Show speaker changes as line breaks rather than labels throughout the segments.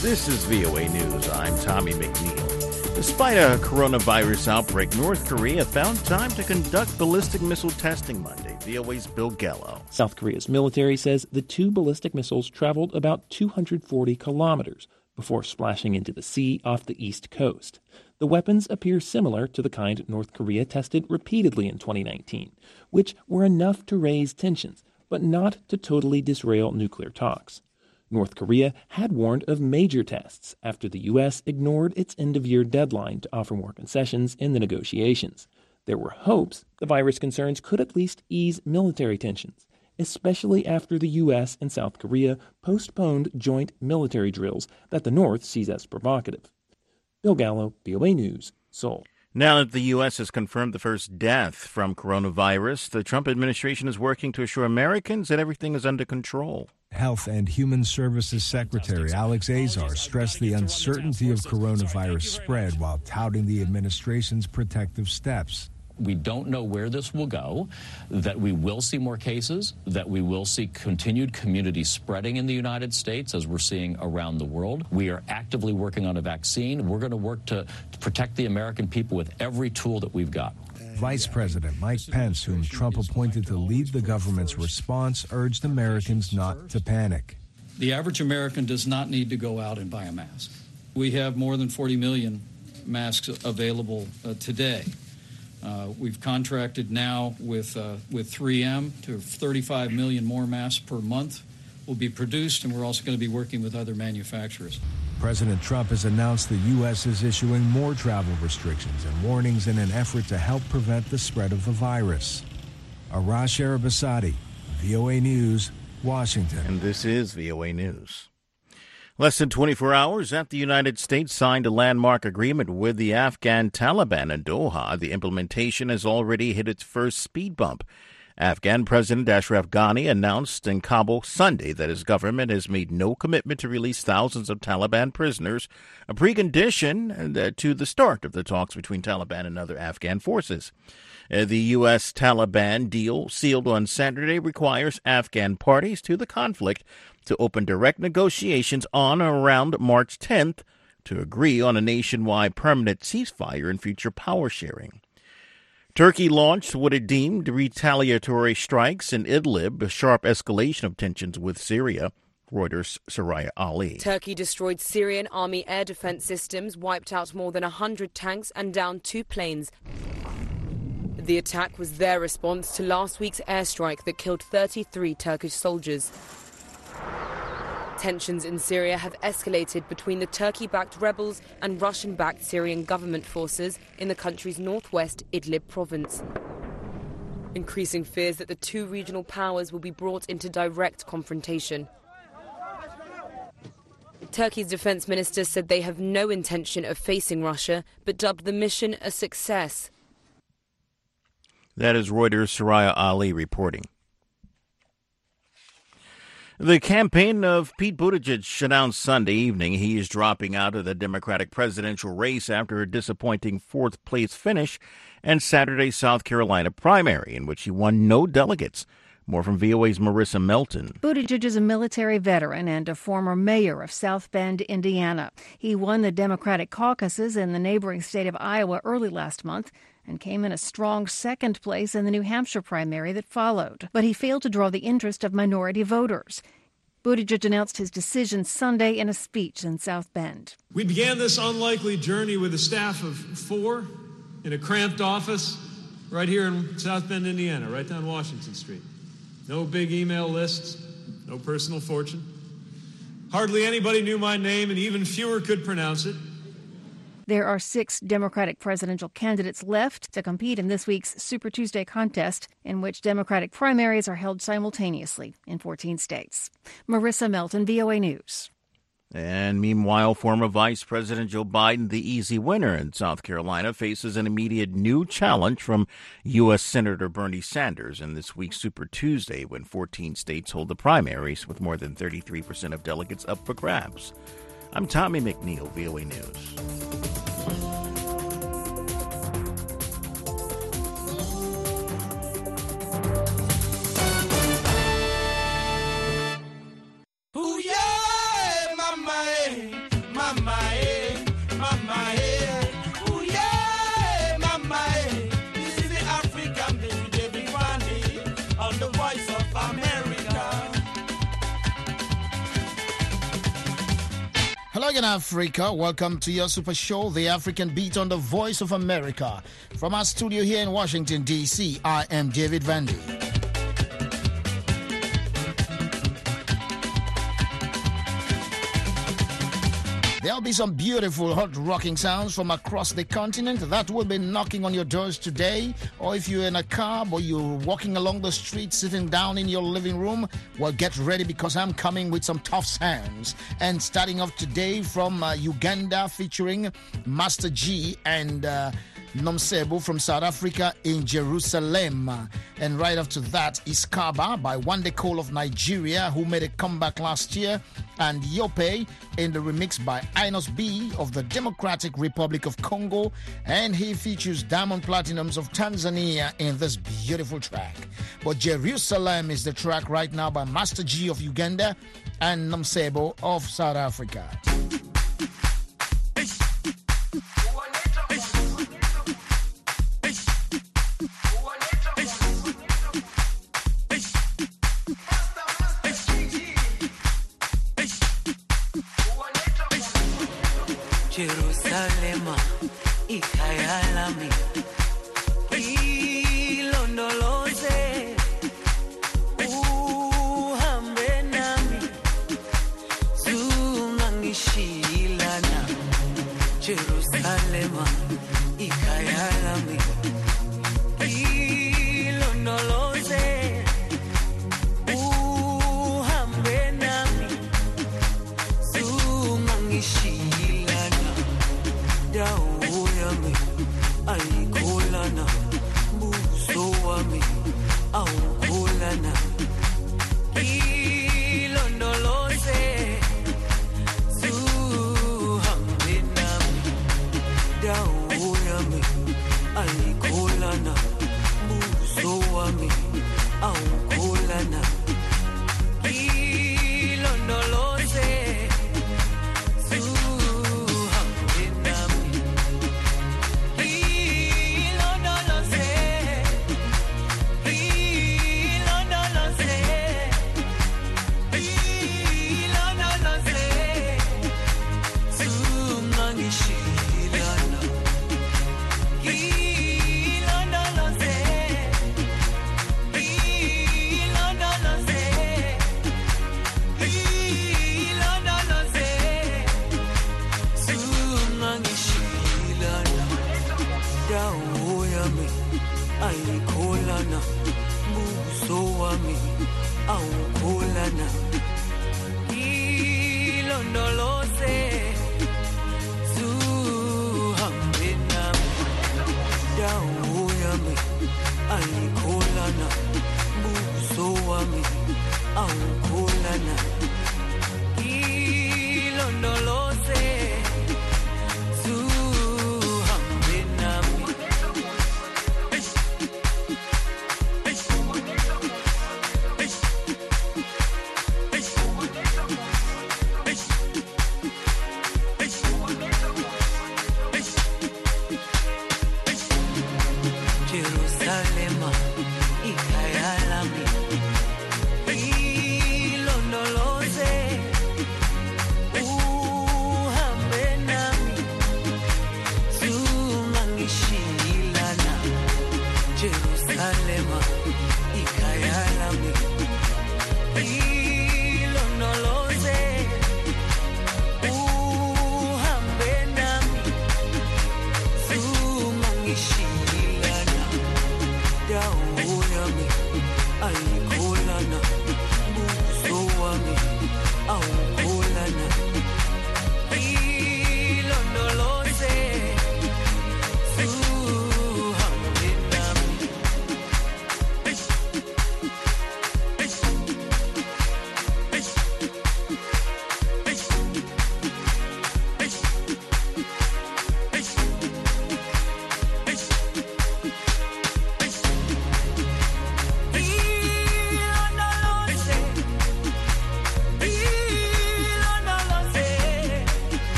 This is VOA News. I'm Tommy McNeil. Despite a coronavirus outbreak, North Korea found time to conduct ballistic missile testing Monday. VOA's Bill Gallo.
South Korea's military says the two ballistic missiles traveled about 240 kilometers before splashing into the sea off the east coast. The weapons appear similar to the kind North Korea tested repeatedly in 2019, which were enough to raise tensions, but not to totally disrail nuclear talks. North Korea had warned of major tests after the U.S. ignored its end-of-year deadline to offer more concessions in the negotiations. There were hopes the virus concerns could at least ease military tensions, especially after the U.S. and South Korea postponed joint military drills that the North sees as provocative. Bill Gallo, VOA News, Seoul.
Now that the U.S. has confirmed the first death from coronavirus, the Trump administration is working to assure Americans that everything is under control.
Health and Human Services Secretary Alex Azar stressed the uncertainty of coronavirus spread while touting the administration's protective steps.
We don't know where this will go, that we will see more cases, that we will see continued community spreading in the United States as we're seeing around the world. We are actively working on a vaccine. We're going to work to protect the American people with every tool that we've got.
Vice President Mike Pence, whom Trump appointed to lead the government's response, urged Americans not to panic.
The average American does not need to go out and buy a mask. We have more than 40 million masks available today. We've contracted now with 3M to 35 million more masks per month will be produced, and we're also going to be working with other manufacturers.
President Trump has announced the U.S. is issuing more travel restrictions and warnings in an effort to help prevent the spread of the virus. Arash Arabasadi, VOA News, Washington.
And this is VOA News. Less than 24 hours after the United States signed a landmark agreement with the Afghan Taliban in Doha, the implementation has already hit its first speed bump. Afghan President Ashraf Ghani announced in Kabul Sunday that his government has made no commitment to release thousands of Taliban prisoners, a precondition to the start of the talks between Taliban and other Afghan forces. The U.S.-Taliban deal sealed on Saturday requires Afghan parties to the conflict to open direct negotiations on or around March 10th to agree on a nationwide permanent ceasefire and future power sharing. Turkey launched what it deemed retaliatory strikes in Idlib, a sharp escalation of tensions with Syria. Reuters' Soraya Ali.
Turkey destroyed Syrian army air defense systems, wiped out more than 100 tanks and downed 2 planes. The attack was their response to last week's airstrike that killed 33 Turkish soldiers. Tensions in Syria have escalated between the Turkey-backed rebels and Russian-backed Syrian government forces in the country's northwest Idlib province, increasing fears that the two regional powers will be brought into direct confrontation. Turkey's defense minister said they have no intention of facing Russia, but dubbed the mission a success.
That is Reuters' Soraya Ali reporting. The campaign of Pete Buttigieg announced Sunday evening he is dropping out of the Democratic presidential race after a disappointing fourth-place finish in Saturday's South Carolina primary, in which he won no delegates. More from VOA's Marissa Melton.
Buttigieg is a military veteran and a former mayor of South Bend, Indiana. He won the Democratic caucuses in the neighboring state of Iowa early last month and came in a strong second place in the New Hampshire primary that followed. But he failed to draw the interest of minority voters. Buttigieg announced his decision Sunday in a speech in South Bend.
We began this unlikely journey with a staff of 4 in a cramped office right here in South Bend, Indiana, right down Washington Street. No big email lists, no personal fortune. Hardly anybody knew my name, and even fewer could pronounce it.
There are 6 Democratic presidential candidates left to compete in this week's Super Tuesday contest, in which Democratic primaries are held simultaneously in 14 states. Marissa Melton, VOA News.
And meanwhile, former Vice President Joe Biden, the easy winner in South Carolina, faces an immediate new challenge from U.S. Senator Bernie Sanders in this week's Super Tuesday, when 14 states hold the primaries with more than 33% of delegates up for grabs. I'm Tommy McNeil, VOA News.
Ooh, yeah, my man. Hello again, Africa. Welcome to your super show, The African Beat on the Voice of America. From our studio here in Washington, D.C., I am David Vandy. There'll be some beautiful hot rocking sounds from across the continent that will be knocking on your doors today. Or if you're in a car or you're walking along the street, sitting down in your living room, well, get ready because I'm coming with some tough sounds. And starting off today from Uganda, featuring Master G and Nomcebo from South Africa in Jerusalem. And right after that is Kaba by Wande Cole of Nigeria, who made a comeback last year, and Yope in the remix by Inos B of the Democratic Republic of Congo, and he features Diamond Platinums of Tanzania in this beautiful track. But Jerusalem is the track right now by Master G of Uganda and Nomcebo of South Africa.
Jerusalema, ikayalami, ilondoloze, uhambe nami, zungangishilana. Jerusalema, ikayalami, ilondoloze, uhambe nami, zungangishilana. Dawo yami ayikholana, buso wami awukholana, ilondoloze, zuhambe nami. Dawo yami ayikholana, buso wami awukholana, ilondoloze.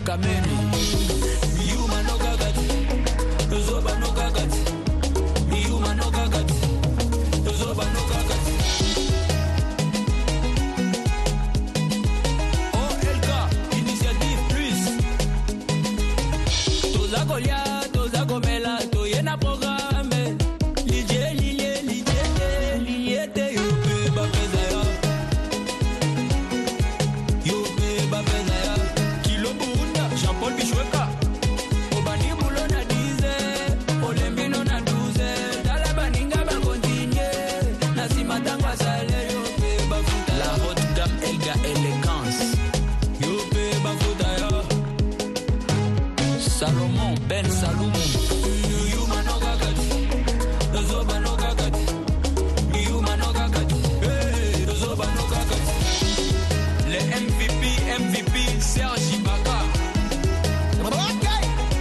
kameni yuma no gagati zoba no gagati yuma no gagati zoba no gagati OLK initiative plus toza kolia toza komela toyena programme lilie te yope bapeza ya yope bapeza ya kilo bunda Jean-Paul Bishweka obani bulo na 10 olembino na 12 tala baninga ba continue na simatangwa sale yope bafuta la haute gamme Elga élégance yope bafuta ya Salomon Ben Salomon yuma no gagati zoba no gagati yuma no gagati zoba no gagati le MVP Serge Ibaka
Okay.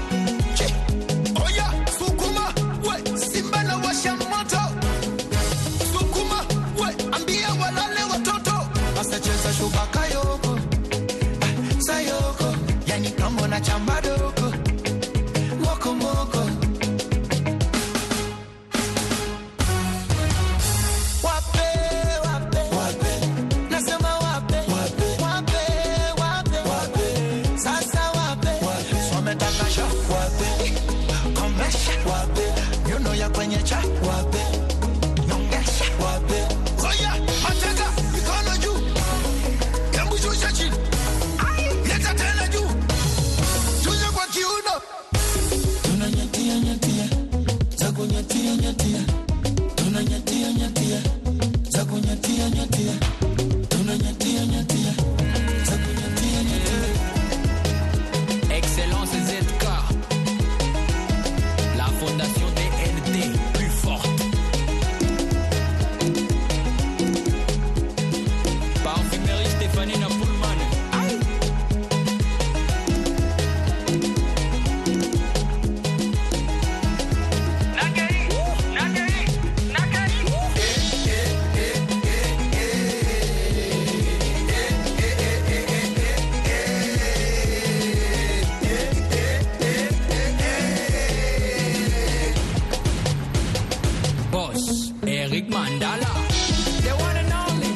Oya, Sukuma, we, Simba na washa moto. Sukuma, we, ambia walale watoto. Asa cheza shubaka yoko, sayoko, yani kambo na chamba doko. Moko moko. Wape, wape, wape. Nasema wape, wape, wape, wape, wape. Sasa wape, wape. Sometaka sha, wape. Komesha, wape. You know ya kwenye cha, wape. Nyongesha, wape. Oya, mateka, mikono juu. Hebu shusha chini. Leta tena juu. Shusha kwa kiuno. Tunanyatia, nyatia. Zaku nyatia, nyatia. Tunanyatia, nyatia. Zaku nyatia, nyatia. Tunanyatia, nyatia. Zaku nyatia, nyatia.
Excellence ZK la fondation DNT plus forte Parfumerie Stéphanie Napoulman aïe Nagari Boss Eric Mandala the one and only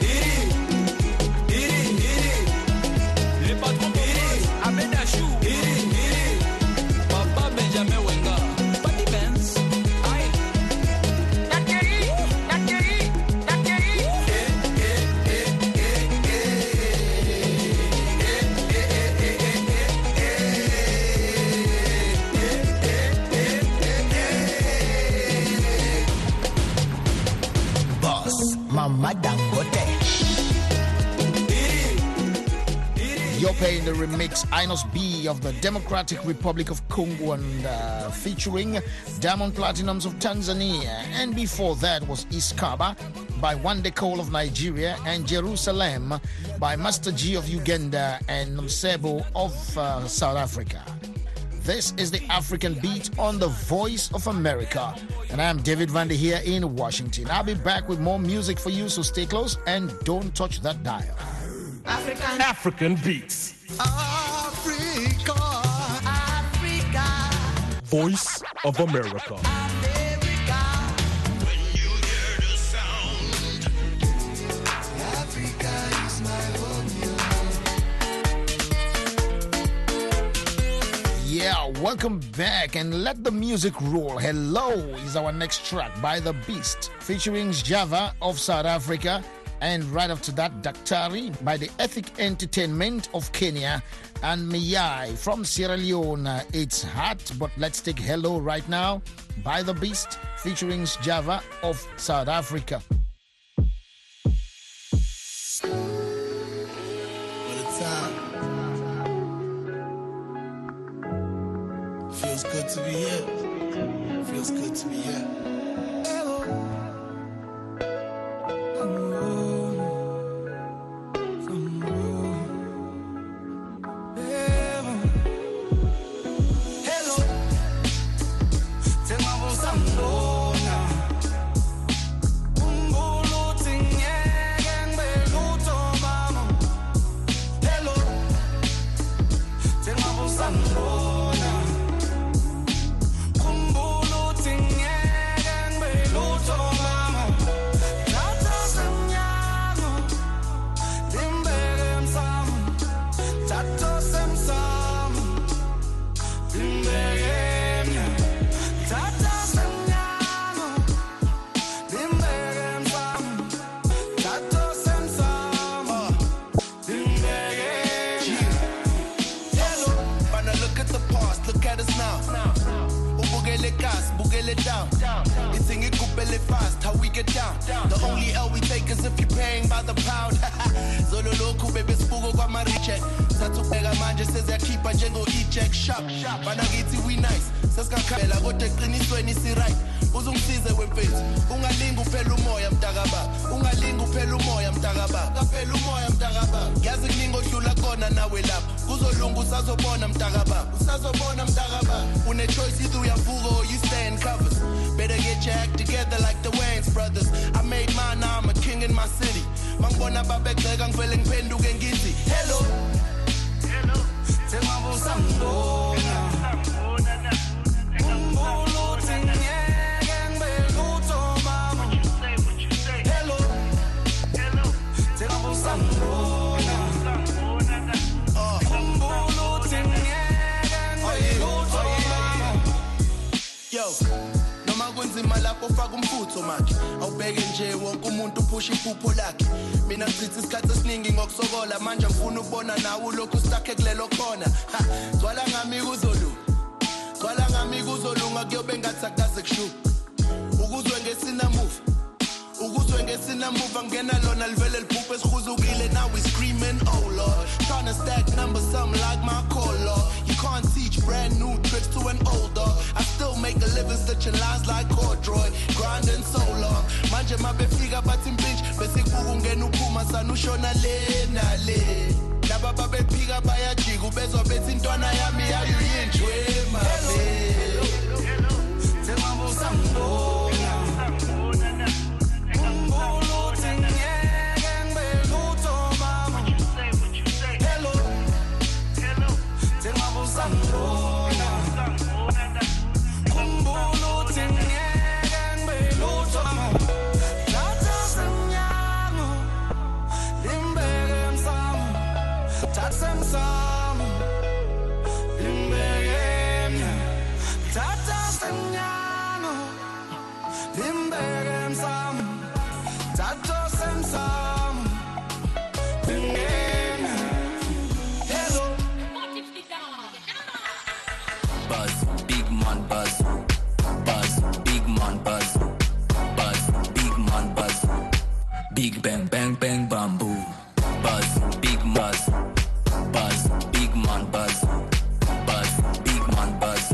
le patron Boss Abeda Chou Papa Benjamin Wenga Patty Benz aïe Nakeri
Boss, Mama Dangote.
You're playing the remix Inos B of the Democratic Republic of Congo and featuring Diamond Platinums of Tanzania. And before that was Iskaba by Wande Cole of Nigeria and Jerusalem by Master G of Uganda and Msebo of South Africa. This is the African Beat on the Voice of America. And I'm David Vander here in Washington. I'll be back with more music for you, so stay close and don't touch that dial.
African Beats.
Africa.
Voice of America.
When you hear the sound, Africa is my home.
Yeah, welcome back and let the music roll. Hello is our next track by The Beast featuring Java of South Africa. And right after that, Daktari by the Ethic Entertainment of Kenya and Miyai from Sierra Leone. It's hot, but let's take Hello right now by The Beast featuring Java of South Africa.
Feels good to be here. Feels good to be here. Hello. it down. It's in it belly fast, how we get down. The only L we take is if you're paying by the pound. Zolo loku baby spugo kwa maricheck. Satu pega manje says I keep a jengo e-check shop. Banagiti we nice. Saska kabela gote qinisweni si right. Uzungisize wemfethu. Ungalinga uphela umoya mtakaba. Ungalinga uphela umoya mtakaba. Kaphela umoya mtakaba. Yazi kuningi odlula kona nawe lapha. Kuzolunga usazobona mtakaba. Usazobona mtakaba. Une choice either uyavuka or you stay in covers. Better get your act together like the Wayans brothers. I made mine, now I'm a king in my city. Mangibona babegxeka ngivele ngiphenduke ngithi hello. Hello. Tengabusa ngibona. Noma kunzima lapho faka umfutho makhe awubheke nje wonke umuntu uphusha iphupho lakhe mina ngithi isikhathi esiningi ngokusokola manje ngifuna ukubona nawe lokhu stuck ekulelo khona zwala ngami kuzolunga kuyobe ngathi akaze kushuka ukuzwe ngesina move angena lona livele libhuphe esikhuzukile now we screaming oh lord trying to stack numbers something like my call lord you can't teach brand new tricks to an old dog I still make a living stitching lines like corduroy grinding so long manje mabefika bathi impinch bese kubuka ungena uphuma sanushona le nale laba babephika bayajika ubezwa bethi intwana yami ayuyinjwe mame Tengabusa ngibona
Big bang, bang, bang, bamboo. Buzz, big buzz. Buzz, big man, buzz. Buzz, big man, buzz.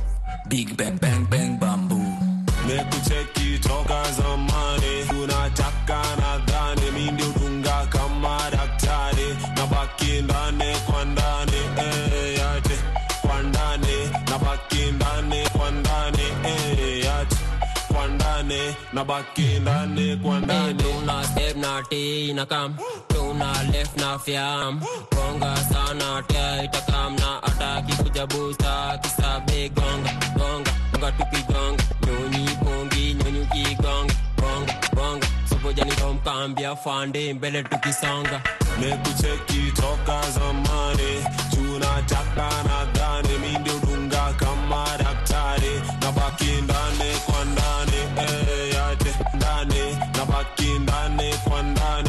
Big bang, bang, bang, bamboo.
Mekucheki toka zamani. Unataka nadhani mimi ndio dunga kama daktari. Nabaki ndani kwa ndani, yate. Kwa ndani, nabaki ndani kwa ndani, yate. Kwa ndani, nabaki ndani kwa ndani.
Tuna step na T na kam, tuna left na fiam. Gonga sana tia itakam na ataki kuja booster. Kisabe gonga, gonga, gonga tupi gonga. Nyonyi pongi, nyonyi ki gonga, gonga, gonga. Sopo jani tomkambia fande mbele tukisonga.
Mekucheki toka zamani. Tunataka nadhani mimi ndio dunga kama daktari. Nabaki ndani kwa ndani, yate. Ndani, nabaki ndani kwa ndani,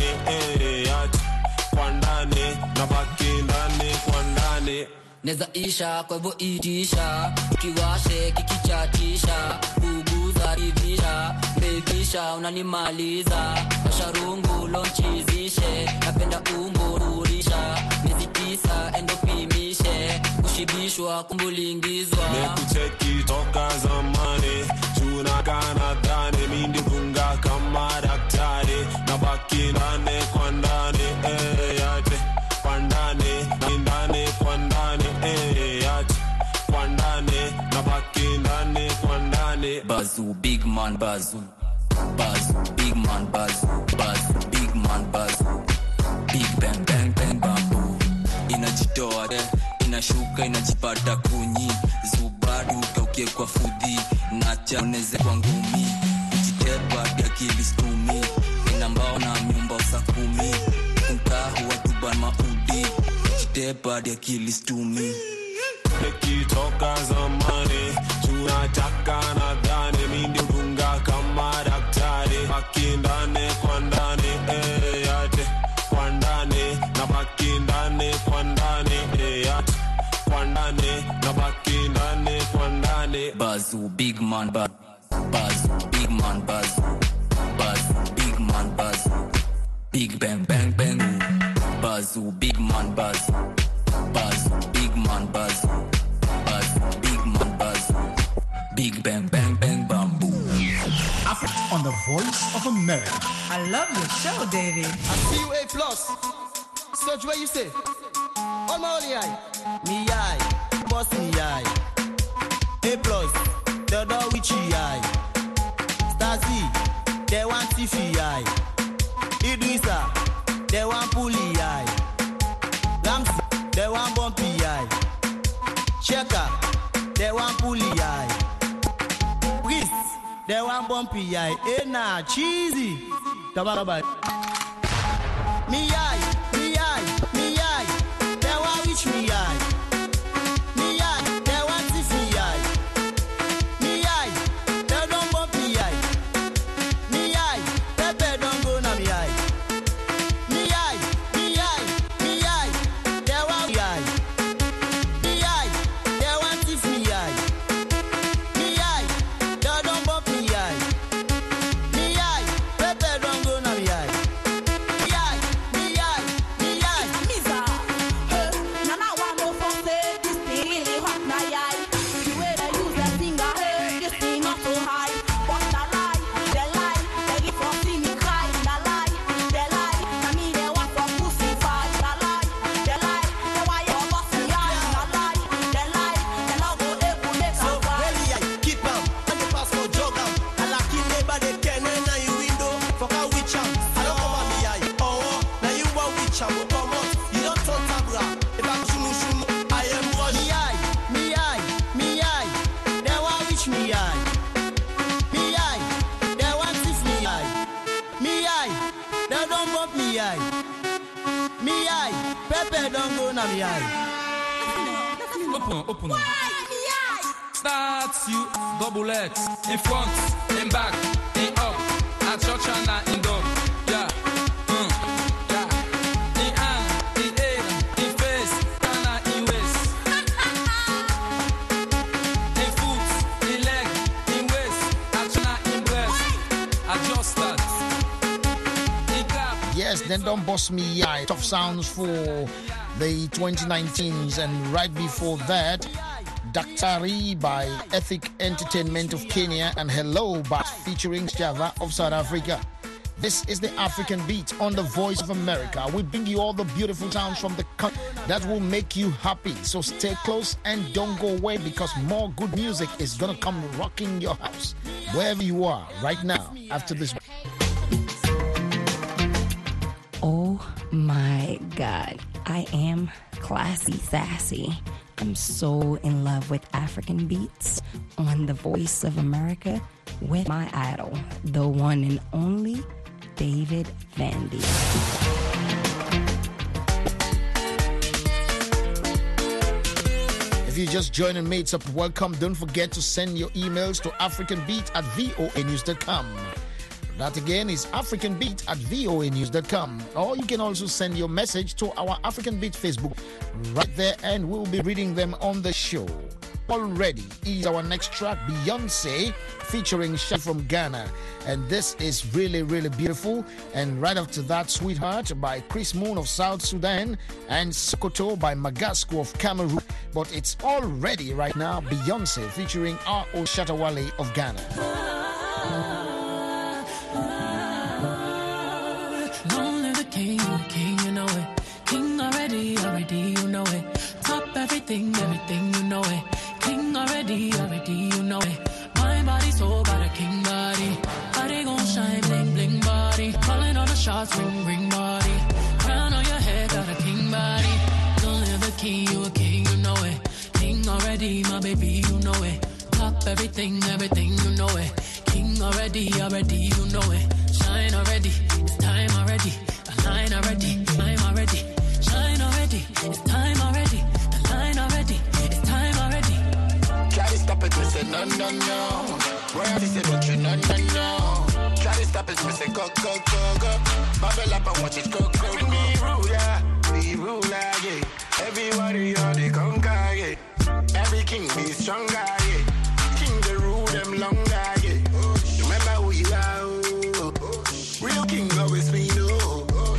yate. Kwa ndani, nabaki ndani kwa ndani.
Neza isha kwa hivyo itisha, kiwashe kikichatisha, kuguza ivisha, bebisha unanimaliza, masharungu lonchizishe, napenda umbo rurisha, miezi 9 endopimishe, kushibishwa kumbulingizwa.
Mekucheki toka zamani, tunakana dhani mindi bunga kama daktari, nabaki ndani kwa ndani, yate. Kwa ndani, ndani kwa ndani, yate. Kwa ndani, nabaki ndani kwa ndani.
Bazoo, big man, bazoo. Bazoo, big man, bazoo. Bazoo, big man, bazoo. Big bang, bang, bang, bamboo. Inajitoa, inashuka, inajipata kunyi. Zubadu, kaukie kwa fudhi. Nacha, uneze kwa ngumi. Kujitepa, dia kilistumi. Inambao na myumba usakumi. Kuntahu, watuban maudi. Kujitepa, dia kilistumi.
Nikitoka zamani, tunataka nadhani mimi ndio dunga kama daktari. Baki ndani kwa ndani, yate. Kwa ndani, nabaki ndani kwa ndani, yate. Kwa ndani, nabaki ndani kwa ndani.
Bazoo, big man,
Big bang, bang, bang. Buzz, big man, buzz. Buzz, big man, buzz. Buzz, big man, buzz. Big bang, bang, bang, bamboo.
On the Voice of America.
I love your show, David.
I see you A+. Search where you say. On my only eye. Me eye. Boss me eye. A+. The dog with you eye. Stasi. They want Tiffy eye. Idrissa. They want Puli eye. Lamsi. They want Bumpy eye. Checker. They want Puli eye. Priest. They want Bumpy eye. Eh nah, cheesy. Tababa. Me eye, me eye, me eye. They want reach me eye. Me eye, they want see me eye. Me eye, they don't bump me eye. Me eye, Pepe don't go na me eye. Me eye, me eye, me eye. They want me eye. Me eye, they want see me eye. Me eye, they don't bump me eye. Me eye, Pepe don't go na me eye.
Open. Start you, double X, in front, in back, in up, at church and in dog. Yeah, yeah. In hand, in head, in face, and in waist. In foot, in leg, in waist, at in breast. Adjust that. In clap.
Yes, then don't boss me eye. Tough sounds for the 2019s, and right before that, Daktari by Ethic Entertainment of Kenya and Hello by featuring Java of South Africa. This is the African Beat on the Voice of America. We bring you all the beautiful sounds from the country that will make you happy. So stay close and don't go away, because more good music is going to come rocking your house wherever you are right now after this.
Oh my God, I am classy sassy. I'm so in love with African beats on the Voice of America with my idol, the one and only David Vandy.
If you're just joining me, it's a welcome. Don't forget to send your emails to africanbeat@voanews.com. That again is africanbeat@voanews.com. Or you can also send your message to our African Beat Facebook right there, and we'll be reading them on the show. Already is our next track, Beyonce featuring Shay from Ghana, and this is really, really beautiful. And right after that, Sweetheart by Chris Moon of South Sudan and Sokoto by Magasco of Cameroon. But it's already right now, Beyonce featuring R.O. Shatawale of Ghana.
King, you know it. King already, you know it. Top everything, you know it. King already, you know it. My body so got a king body. Body gon' shine, bling, bling body. Calling all the shots, ring, ring body. Crown on your head, got a king body. Don't live a king, you know it. King already, my baby, you know it. Top everything, you know it. King already, you know it. Shine already, it's time already. Line already, I'm already. Shine already, it's time already. The line already, it's time already.
Try to stop it, me say no, no, no. Where is it, don't you no, no, no. Try to stop it, me say go, go, go, go. Bubble up and watch it go, go, go. Be ruler, yeah. Everybody on the conquer, yeah. Every king be stronger, yeah. King they rule them longer, yeah. Remember who you are, oh. Real king always be no.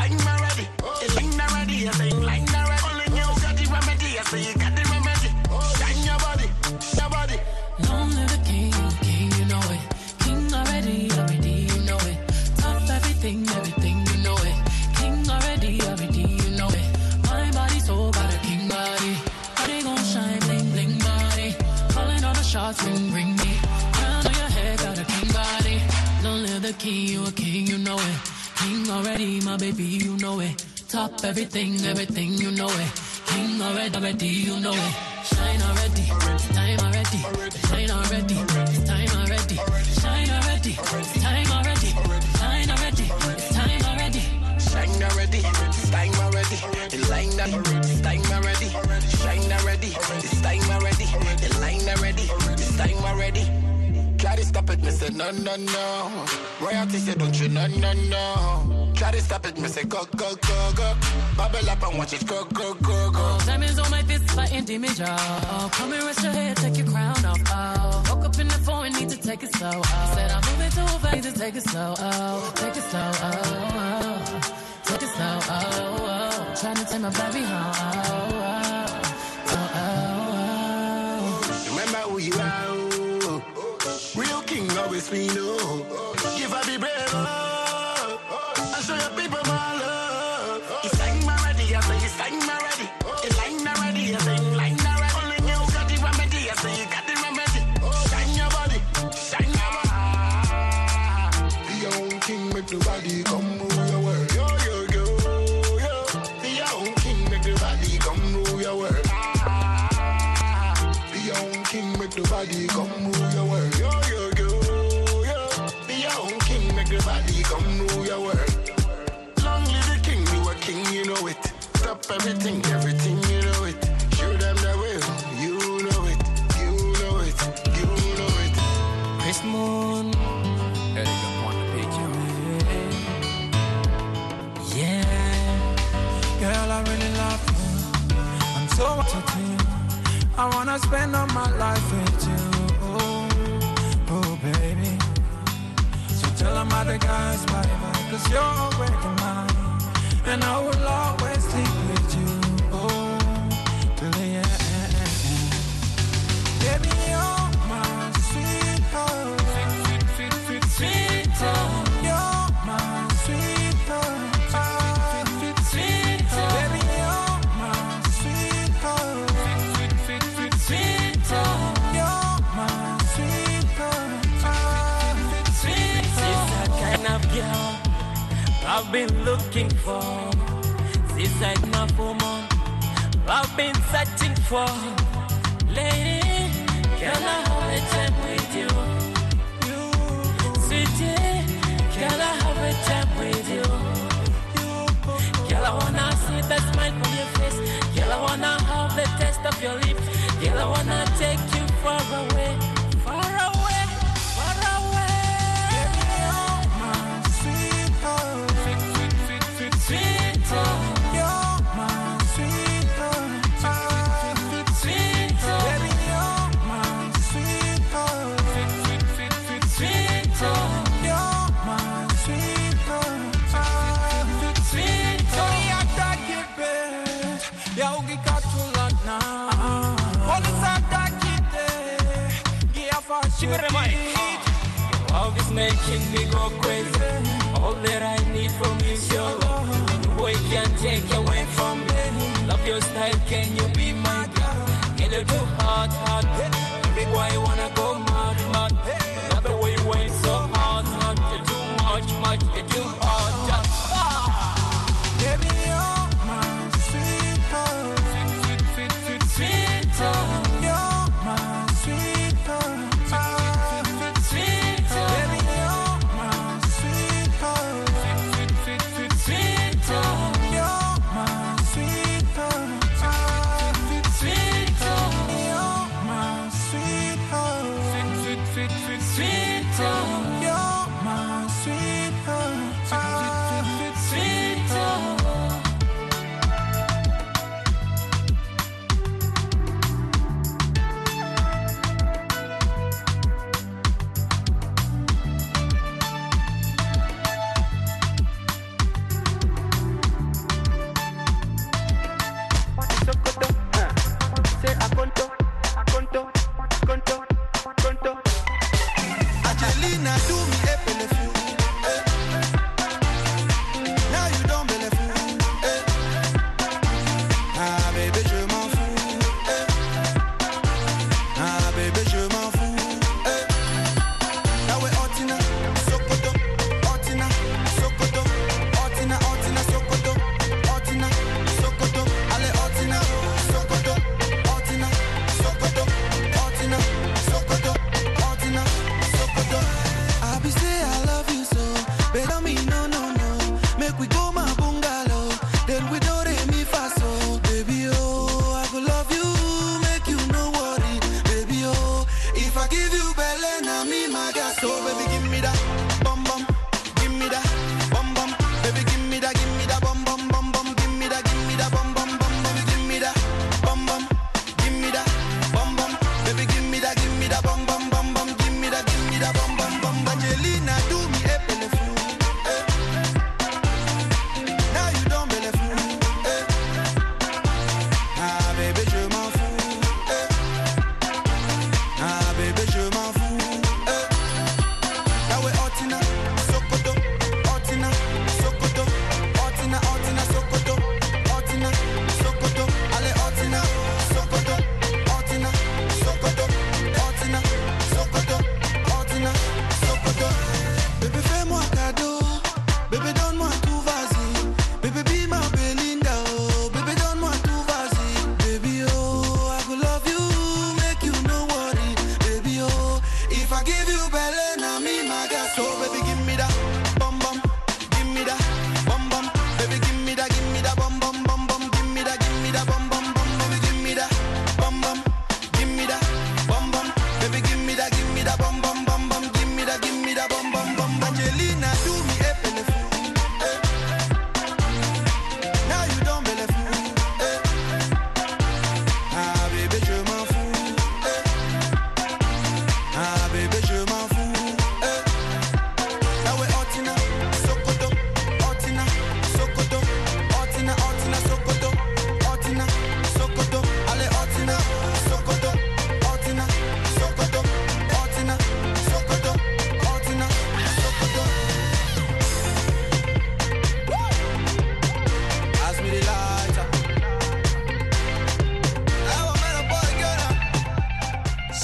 line already. It's line already, I say line already. Only you got the remedy, I say you got the remedy. Shine your body, your body.
Long live the king, you know it. King already, you know it. Top everything, you know it. King already, you know it. My body, soul, got a king body. Body gon' shine, bling, bling body. Calling all the shots, ring, ring me. Crown on your head, got a king body. Long live the king, you a king, you know it. King already, my baby, you know it. Top everything, you know it. King already, you know it. Shine already, time already. Shine already, it's time already. Shine already, it's time already. Shine already, it's time already.
Shine already, it's time already. The line already, it's time already. Shine already, it's time already. The line already, it's time already. Try to stop it, me say no, no, no. Royalty say don't you, no, no, no. Try to stop it, me say go, go, go, go. Bubble up and watch it go, go, go, go.
Diamonds on my fist, fighting demons, y'all. Come and rest your head, take your crown off. Oh. Woke up in the phone, need to take it slow. Oh. Said I'm moving too fast, need to take it slow. Oh. Take it slow. Oh. Oh. Take it slow. Oh. Oh. Trying to take my baby home. Oh. Oh. Oh. Oh.
Remember who you are. Real king always we know. Give her the brave. I show your people my love. It's time already, I say it's time already. It's line already, I say line already. Only you got the remedy, I say you got the remedy. Shine your body, shine your body. Be your own king, make the body come rule your world. Yo, yo, yo, yo. Be your own king, make the body come rule your world. Be your own king, make the body come rule your world. Yo, yo, yo, yo. Be your own king, make the body come rule your world. Long live the king, you a king, you know it. Stop everything, you know it. Show them the way, you know it, you know it, you know it.
Chris Moon, Eric on the picture.
Yeah, girl, I really love you. I'm so entertained. I wanna spend all my life with you. Oh, oh baby. So tell them other guys bye-bye, 'cause you're already mine. And I will always sleep with you. Oh, till the end. Baby, you're my sweetheart. Sweetheart. You're my sweetheart. Sweetheart. Baby, you're my sweetheart. Sweetheart. You're my sweetheart. Sweetheart.
She's that kind of girl I've been looking for. She's like my woman I've been searching for. Lady, can I have a time with you? Sweetie, can I have a time with you? Girl, I wanna see the smile from your face. Girl, I wanna have the taste of your lips. Girl, I wanna take you far away. Far away, far away.
Baby, you're my sweetheart. Sweetheart. You're my sweetheart. Sweetheart. Baby, you're my sweetheart. Sweetheart. You're my sweetheart. Sweetheart. Oi, ataki bet. Ya ugikatula na. Polisa takite. Gia fashi.
Your love is making me go crazy. All that I need from you is your love. Boy, can't take away from me. Love your style, can you be my girl? Can you do hard, hard? Every boy wanna go mad, mad. Love the way you wait so hard, hard. You do much, you do hard, just
Baby, you're my sweetheart. Sweetheart. You're my sweetheart. Sweetheart. Baby, you're my sweetheart. Sweetheart.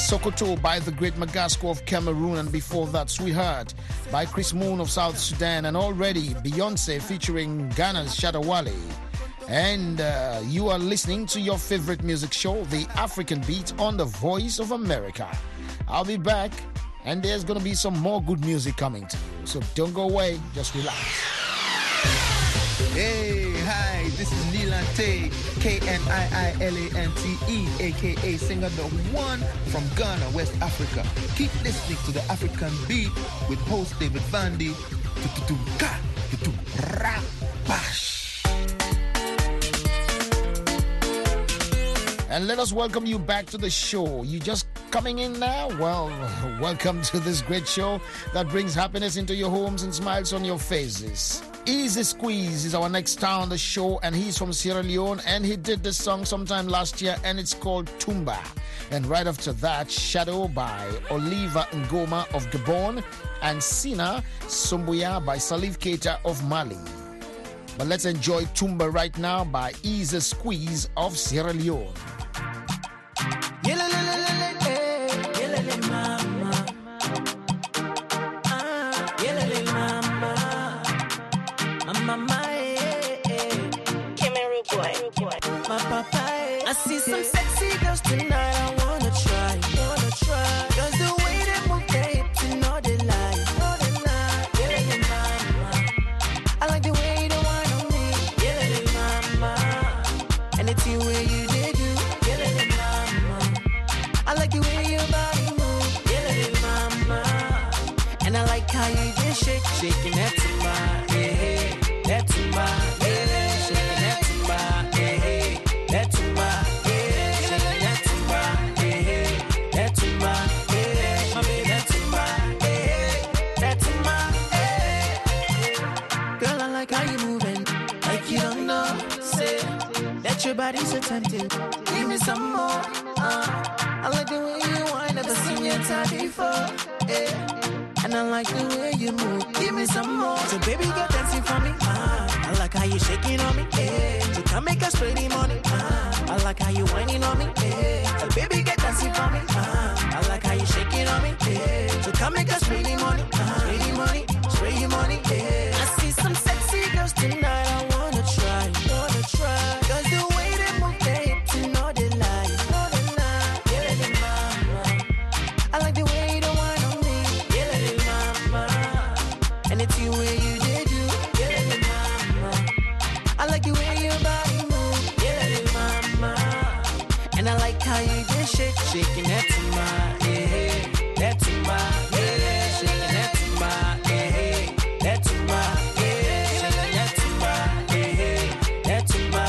Sokoto by the Great Magasco of Cameroon, and before that, Sweetheart by Chris Moon of South Sudan, and already Beyonce featuring Ghana's Shatta Wale. And you are listening to your favorite music show, The African Beat, on the Voice of America. I'll be back, and there's going to be some more good music coming to you. So don't go away, just relax.
Hey, hi, this is Nilante, Kniilante, aka singer the one from Ghana, West Africa. Keep listening to The African Beat with host David Vandy.
And let us welcome you back to the show. You just coming in now? Well, welcome to this great show that brings happiness into your homes and smiles on your faces. Easy Squeeze is our next star on the show, and he's from Sierra Leone, and he did this song sometime last year, and it's called Tumba. And right after that, Shadow by Oliva Ngoma of Gabon, and Sina Sumbuya by Salif Keita of Mali. But let's enjoy Tumba right now by Easy Squeeze of Sierra Leone.
I see some sexy girls tonight, I wanna try. Cause the way they move their hips, you know they lie. Yeah, mama. I like the way they whine on me. Yeah, mama. Anything where you did do. Yeah, mama. I like the way your body move. Yeah, mama. And I like how you just shaking that to my, yeah, that to my, yeah, shaking that to my, yeah, that to my. Your body's so tempting. Give me some more. I like the way you whine. Never seen your type before. Yeah. And I like the way you move. Give me some more. So baby, go dancing for me. I like how you shaking on me. Yeah. So come make us spray the money. I like how you whining on me. Yeah. So baby, get dancing for me. I like how you shaking on me. Yeah. So come make us spray the money. Spray the money. Spray the money. Yeah. I see some sexy girls tonight. I wanna try. Cause the way they move their hips, you know they lie. Yeah, mama. I like the way they whine on me. Yeah, mama. Anything where you did do. Yeah, mama. I like the way your body move. Yeah, mama. And I like how you just shaking that to my, yeah, that to my, yeah, shaking that to my, yeah, that to my, yeah, shaking that to my, yeah, that to my.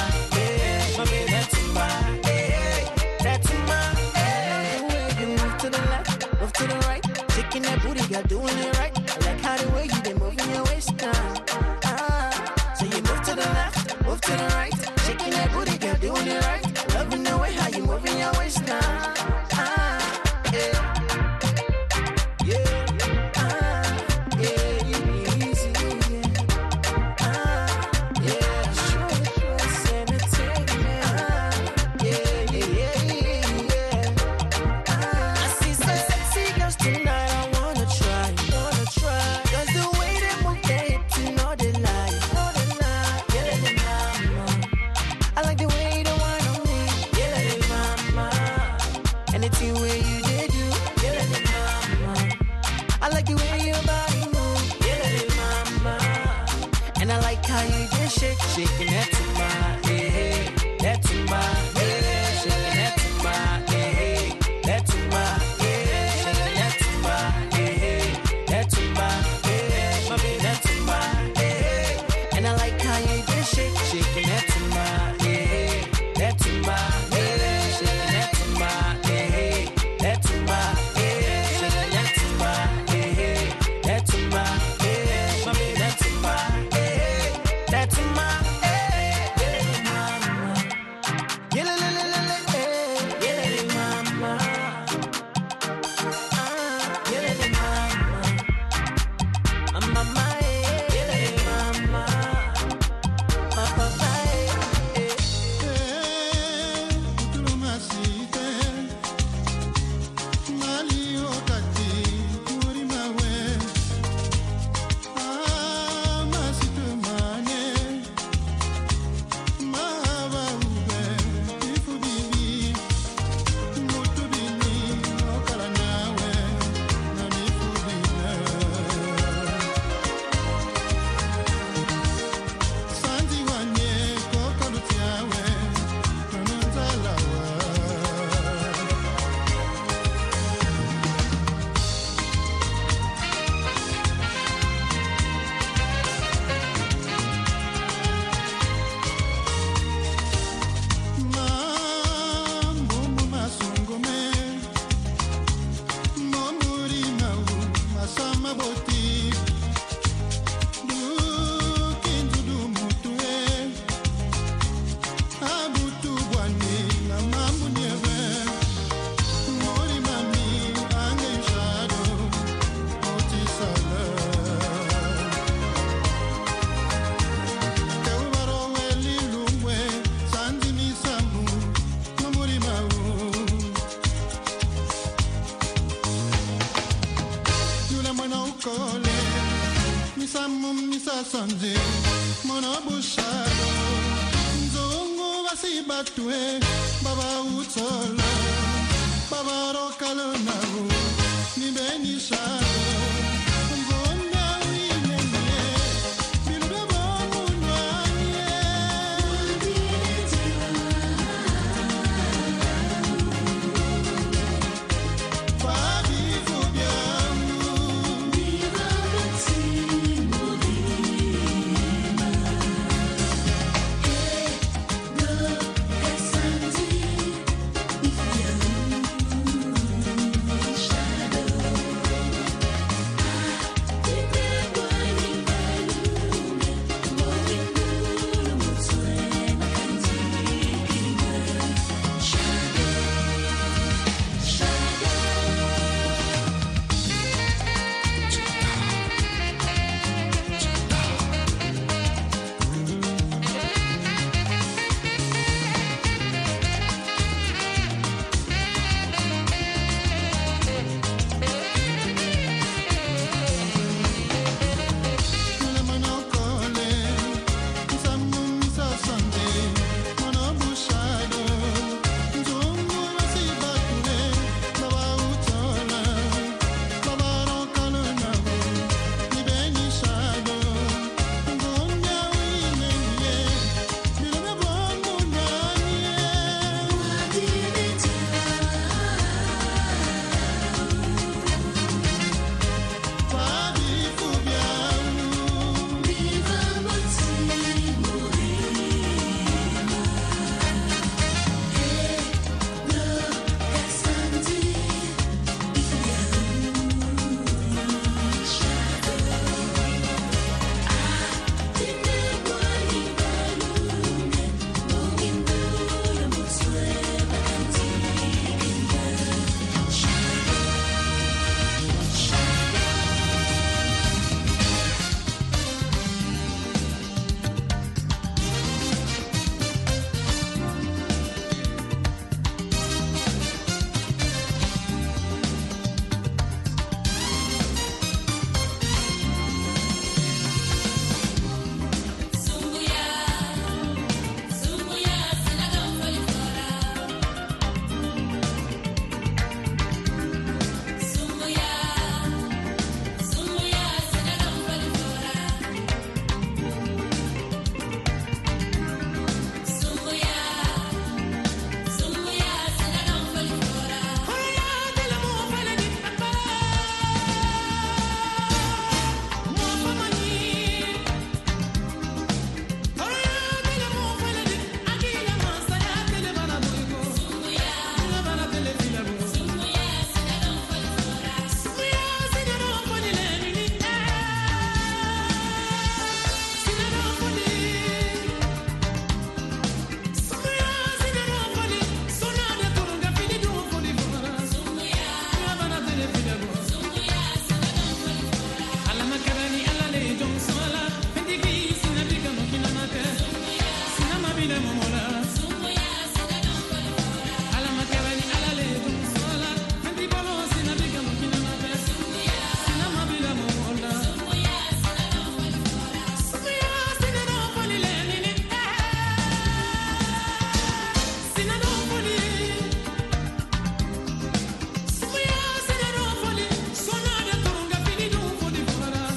Shaking that booty, you're doing it right. I like how the way you been moving your waist down. So you move to the left, move to the right. Shaking that booty, you're doing it right. Loving the way how you moving your waist down. Yeah. Shaking that to my, yeah, that to my, yeah, shaking that to my, yeah, that to my, yeah, shaking that to my, yeah, that to my, yeah, that to my, yeah. And I like how you just shaking that to my, yeah, that to my, yeah, shaking that to my, yeah, that to my, yeah, shaking that to my, yeah, that to my, yeah, that to my, yeah, that to my.
batwe baba utola baba rokalona ni beni shado ngona winenye bilbe bomunwanye fabi fubiamu viva batimu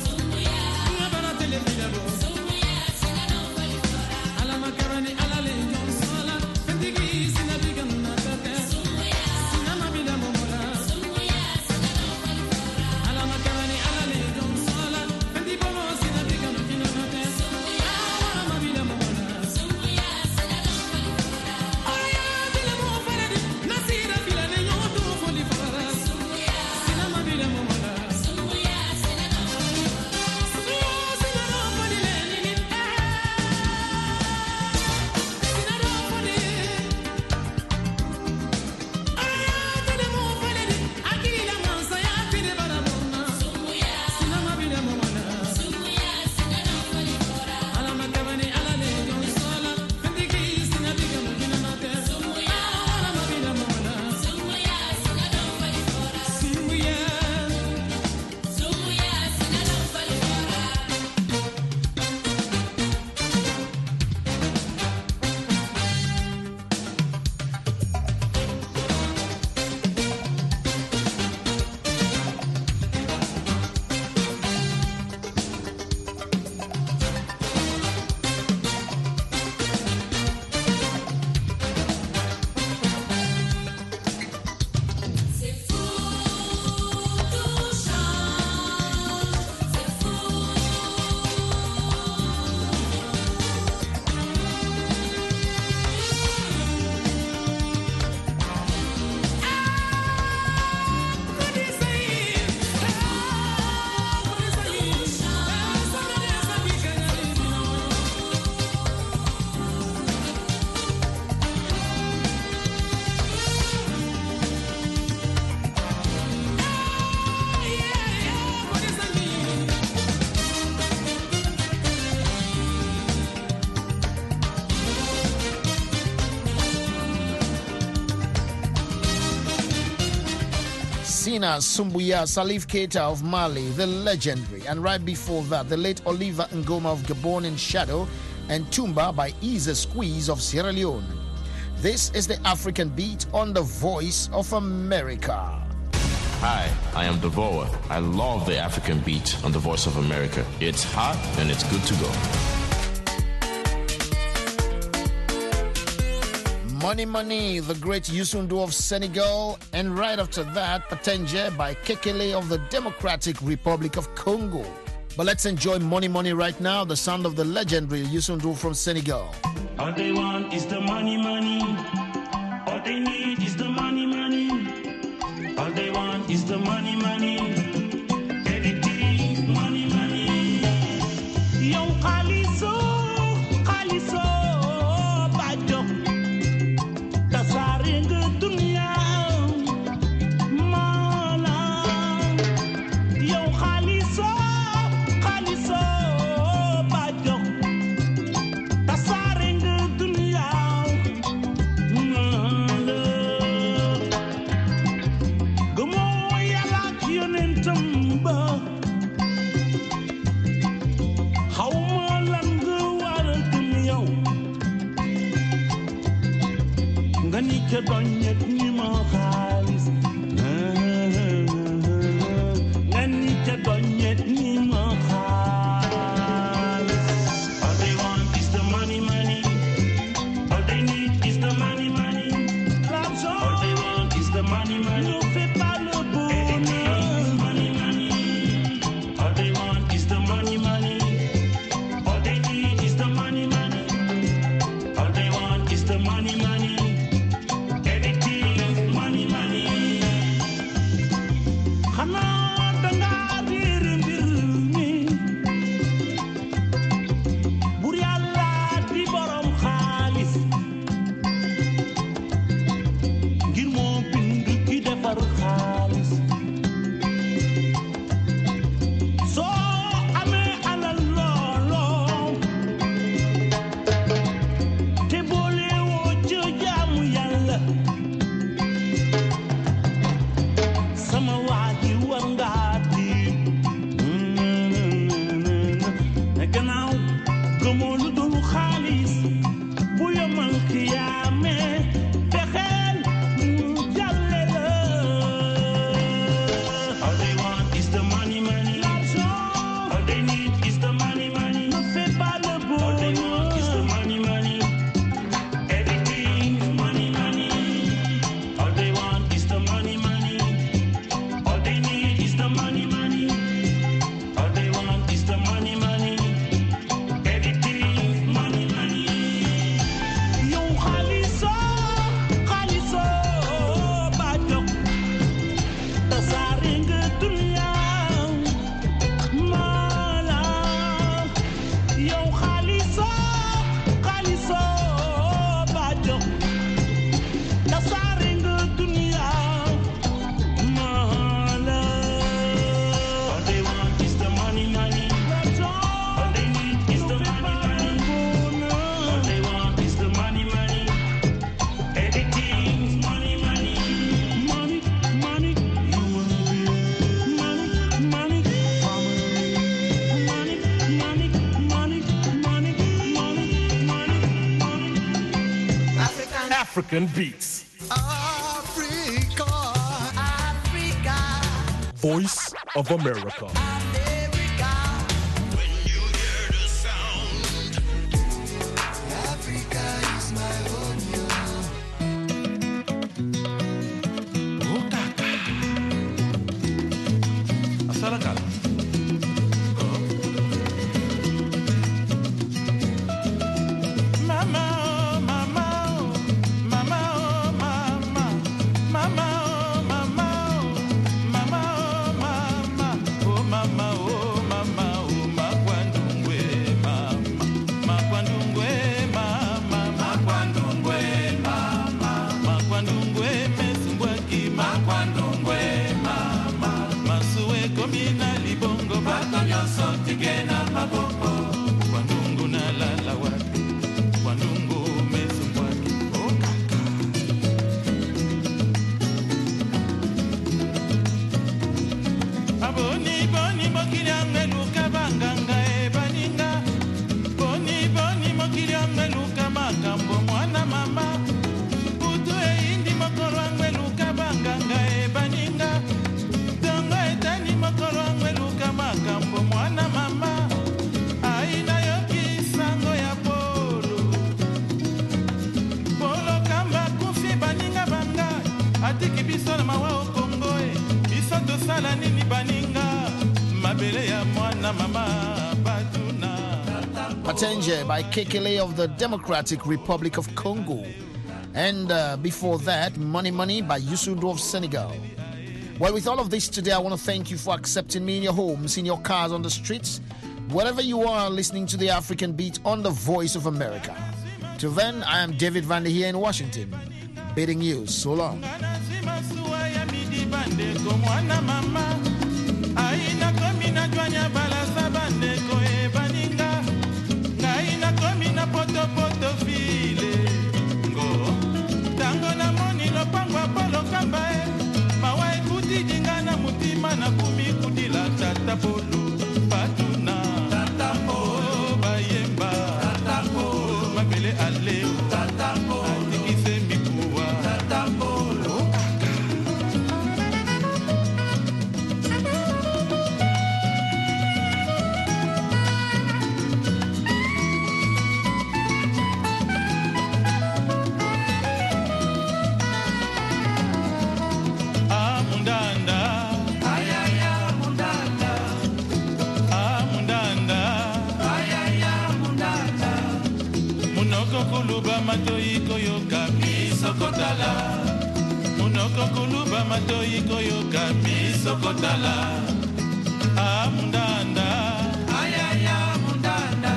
Alama karani alale
Sina Sumbuya Salif Keita of Mali, the legendary. And right before that, the late Oliver Ngoma of Gabon in Shadow, and Tumba by Easy Squeeze of Sierra Leone. This is the African Beat on the Voice of America.
Hi, I am Devoa. I love the African Beat on the Voice of America. It's hot and it's good to go.
Money Money, the great Youssou N'Dour of Senegal, and right after that, Patenje by Kekele of the Democratic Republic of Congo. But let's enjoy Money Money right now, the sound of the legendary Youssou N'Dour from Senegal.
All they want is the money, money. All they need is the money, money. All they want is the money, money. Everything, money, money. Young Khaliso, Khaliso, Bajo. Tasaring dunia, mala. Young Khaliso, Khaliso, Bajo. Tasaring dunia, mala. Gumo yala kiyonentumba. Hauma langu wal dunia. Ngani ke donyet ni ma khalis. Ngani ke donyet ni ma khalis. All they want is the money, money. All they need is the money, money. All they want is the money, money. Ne fais pas le bonheur. Money, money. All they want is the money, money. All they need is the money, money. All they want is the money, money. Everything, money, money. Khana danga dir mbir mi. Bur Yàlla di borom xaalis. Ngir moo bind ki defar xaalis. Soo amee alal looloo. Te boole woo ci jaamu Yàlla. Sama waa ji war ngaa tiit. Ne gannaaw gëmoo lu dul xaalis. Bu yomal xiyaame fexeel mu jàlle la. All they want is the money, money. All they need is the money, money. Ne fais pas le bonheur. All they want is the money, money. Everything, money, money. All they want is the money, money. All they need is the money, money. All they want is the money, money. Everything, money, money. Yow Khaliso, Khaliso, Bajo. Tasaare nga dunia, mala. Yow Khaliso, Khaliso, Bajo. Tasaare nga dunia, mala. All they want is the money, money. All they need is the money, money. All they want is the money, money. Everything, money, money. Money, money. Money, money. Money, money, money, money, money, money.
African Beats.
Africa, Africa,
Voice of America.
Africa is my home.
Asalakala.
Mama, oh, mama, oh, mama, oh, mama, mama, oh, mama, oh, mama, oh, mama, oh, mama,
Patenje by Kekele of the Democratic Republic of Congo. And before that, Money Money by Youssou of Senegal. Well, with all of this today, I want to thank you for accepting me in your homes, in your cars, on the streets, wherever you are listening to the African Beat on the Voice of America. Till then, I am David Vander here in Washington, bidding you so long.
Munoko kuluba matoi koyoka misokotala. Mundanda, ayaya mundanda.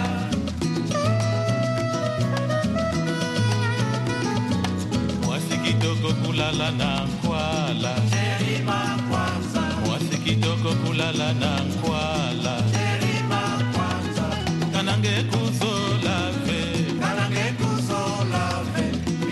Mwasi kitoko kulala na nkwala. Jerima kwanza. Mwasi kitoko kulala na nkwala. Jerima kwanza. Kanange kuzola ve. Kanange kuzola ve.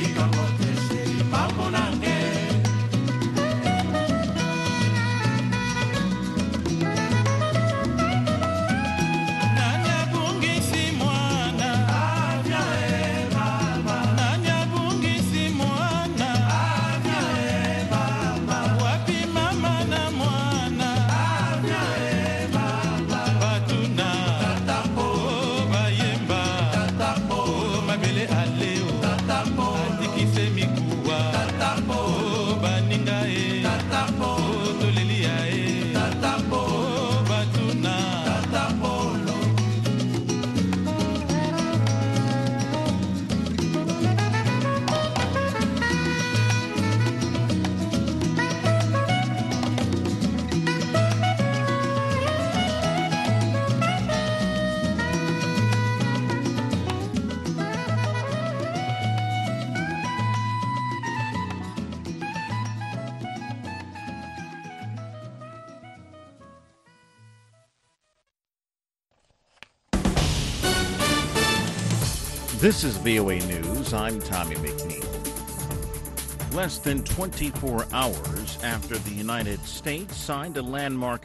This is VOA News. I'm Tommy McNeil. Less than 24 hours after the United States signed a landmark